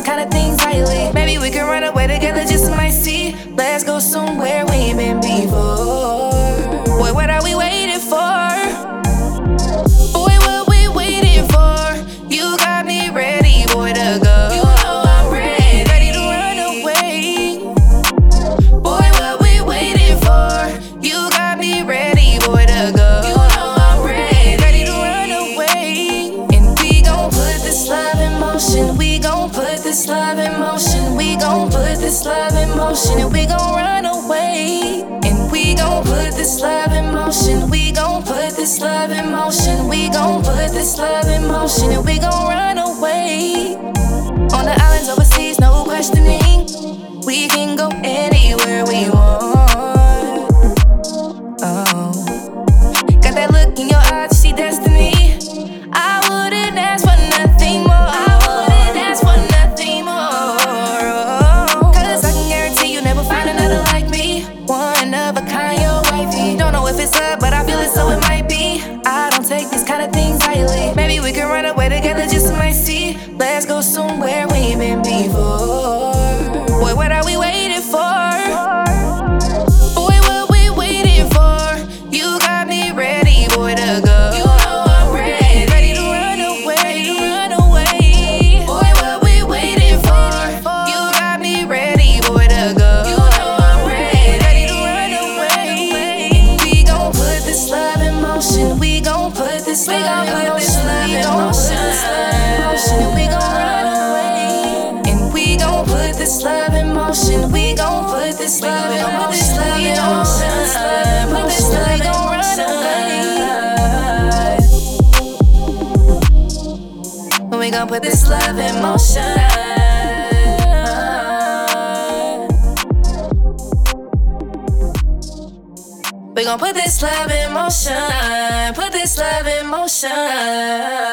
kind of things highly. Maybe we can run away together, just might see. Let's go somewhere we ain't been before. Boy, what are we waiting for? Boy, what we waiting for? You got me ready, boy, to go. You know I'm ready to run away. Boy, what we waiting for? You got me ready, boy, to go. You know I'm ready to run away. And we gon' put this love in motion. We gon' put this love in motion. We gon' put this love in motion. And we gon' run away. And we gon' put this love in motion. We gon' put this love in motion. We gon' put this love in motion. And we gon' run away. On the islands overseas, no questioning. We can go anywhere we want. Oh, got that look in your eyes, you see destiny. I wouldn't ask for nothing more. I wouldn't ask for nothing more. Oh, 'cause I can guarantee you'll never find another like me. One of a kind, your wifey. Don't know if it's up, but I feel it, so it might be. I don't take these kind of things highly. Maybe we can run away together, just might see. Let's go somewhere we ain't been before. Boy, what are we waiting for? Boy, what we waiting for? You got me ready, boy, to go. You know I'm ready to run away. Boy, what we waiting for? You got me ready, boy, to go. You know I'm ready to run away. And we gon' put this love in motion. We gon' put this love in motion. We gon' put this love in motion. And we gon' run away. And we gon' put this love in motion. We gon' put this love in motion. We gon' put this love in motion. We gon' run away. We gon' put this love in motion. We gon' put this love in motion. Put this love in motion.